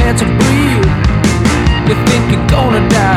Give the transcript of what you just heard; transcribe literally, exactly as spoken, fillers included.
air to breathe. You think you're gonna die